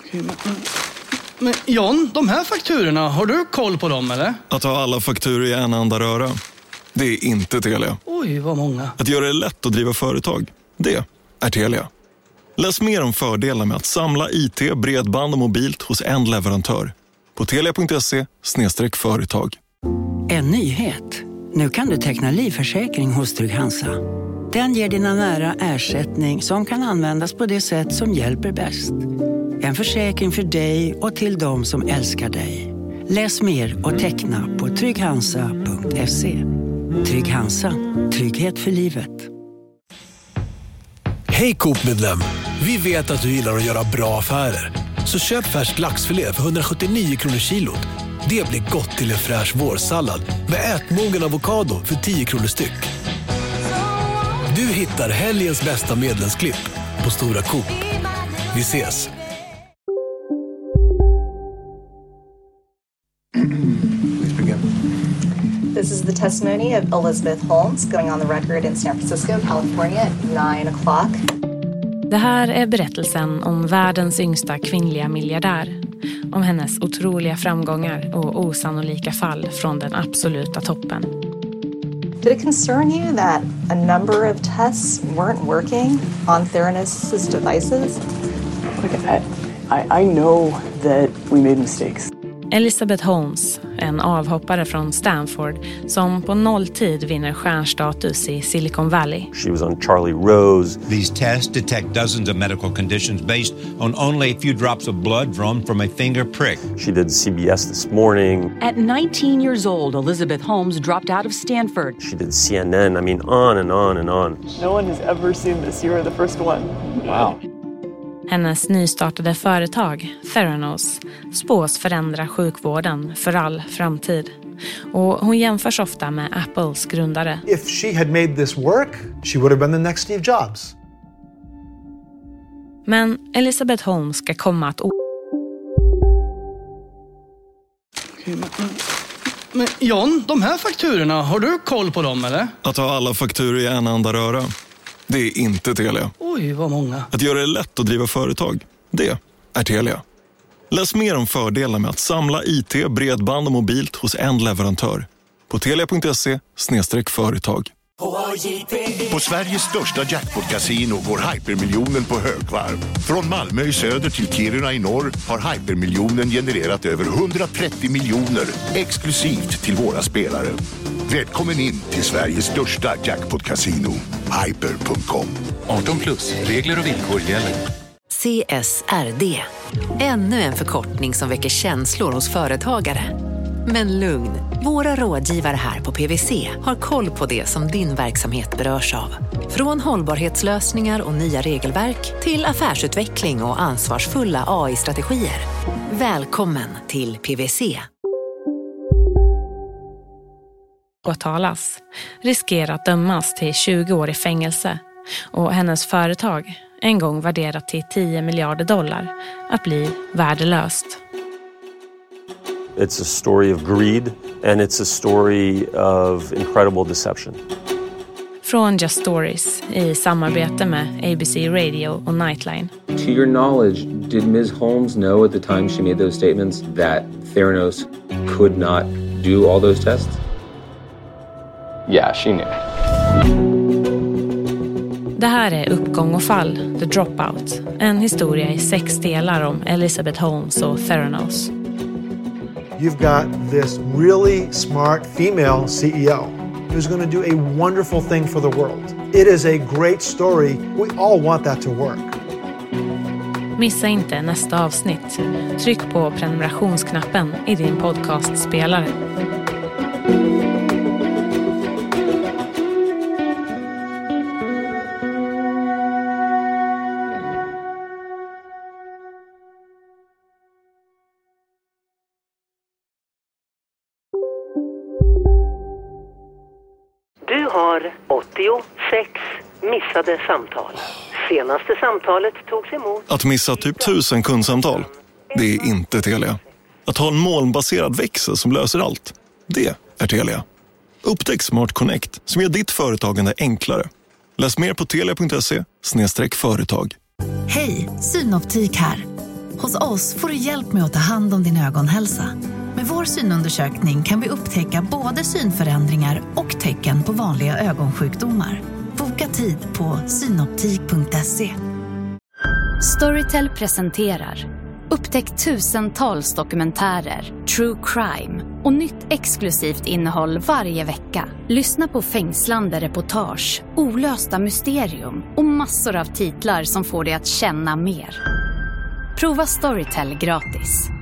Men John, de här fakturorna, har du koll på dem eller? Att ha alla fakturor i en enda röra, det är inte Telia. Oj, vad många. Att göra det lätt att driva företag, det är Telia. Läs mer om fördelarna med att samla IT, bredband och mobilt hos en leverantör på telia.se/företag. En nyhet. Nu kan du teckna livförsäkring hos Trygg-Hansa. Den ger dina nära ersättning som kan användas på det sätt som hjälper bäst. En försäkring för dig och till de som älskar dig. Läs mer och teckna på trygghansa.se. Trygg-Hansa. Trygghet för livet. Hej Coop-medlem! Vi vet att du gillar att göra bra affärer. Så köp färsk laxfilé för 179 kronor kilot. Det blir gott till en fräsch vårsallad med ätmogen avokado för 10 kronor styck. Du hittar helgens bästa medlemsklipp på Stora Coop. Vi ses! This is the testimony of Elizabeth Holmes going on the record in San Francisco, California at 9 o'clock. Det här är berättelsen om världens yngsta kvinnliga miljardär. Om hennes otroliga framgångar och osannolika fall från den absoluta toppen. Did it concern you that a number of tests weren't working on Theranos' devices? Look, I know that we made mistakes. Elizabeth Holmes, en avhoppare från Stanford som på nolltid vinner stjärnstatus i Silicon Valley. She was on Charlie Rose. These tests detect dozens of medical conditions based on only a few drops of blood drawn from a finger prick. She did CBS This Morning. At 19 years old, Elizabeth Holmes dropped out of Stanford. She did CNN. I mean, on and on and on. No one has ever seen this. You are the first one. Wow. Hennes nystartade företag, Theranos, spås förändra sjukvården för all framtid. Och hon jämförs ofta med Apples grundare. If she had made this work, she would have been the next Steve Jobs. Men Elizabeth Holmes ska komma att... Men John, de här fakturorna, har du koll på dem eller? Att ha alla fakturor i en enda röra, det är inte Telia. Oj, vad många. Att göra det lätt att driva företag, det är Telia. Läs mer om fördelarna med att samla IT, bredband och mobilt hos en leverantör på telia.se/företag. På Sveriges största jackpot-casino går hypermiljonen på högvarv. Från Malmö i söder till Kiruna i norr har hypermiljonen genererat över 130 miljoner exklusivt till våra spelare. Välkommen in till Sveriges största jackpot-casino, hyper.com. 18+, regler och villkor gäller. CSRD, ännu en förkortning som väcker känslor hos företagare. Men lugn, våra rådgivare här på PwC har koll på det som din verksamhet berörs av. Från hållbarhetslösningar och nya regelverk till affärsutveckling och ansvarsfulla AI-strategier. Välkommen till PwC. Åtalas, riskerar att dömas till 20 år i fängelse och hennes företag, en gång värderat till $10 miljarder, att bli värdelöst. It's a story of greed and it's a story of incredible deception. Från Just Stories i samarbete med ABC Radio och Nightline. To your knowledge, did Ms. Holmes know at the time she made those statements that Theranos could not do all those tests? Yeah, she knew. Det här är Uppgång och fall, The Dropout. En historia i 6 delar om Elizabeth Holmes och Theranos. You've got this really smart female CEO who's going to do a wonderful thing for the world. It is a great story. We all want that to work. Missa inte nästa avsnitt. Tryck på prenumerationsknappen i din podcastspelare. Du har 86 missade samtal. Senaste samtalet togs emot... Att missa typ 1000 kundsamtal, det är inte Telia. Att ha en molnbaserad växel som löser allt, det är Telia. Upptäck Smart Connect som gör ditt företagande enklare. Läs mer på telia.se/företag. Hej, Synoptik här. Hos oss får du hjälp med att ta hand om din ögonhälsa. Med vår synundersökning kan vi upptäcka både synförändringar och tecken på vanliga ögonsjukdomar. Boka tid på synoptik.se. Storytel presenterar upptäck tusentals dokumentärer, true crime och nytt exklusivt innehåll varje vecka. Lyssna på fängslande reportage, olösta mysterium och massor av titlar som får dig att känna mer. Prova Storytel gratis.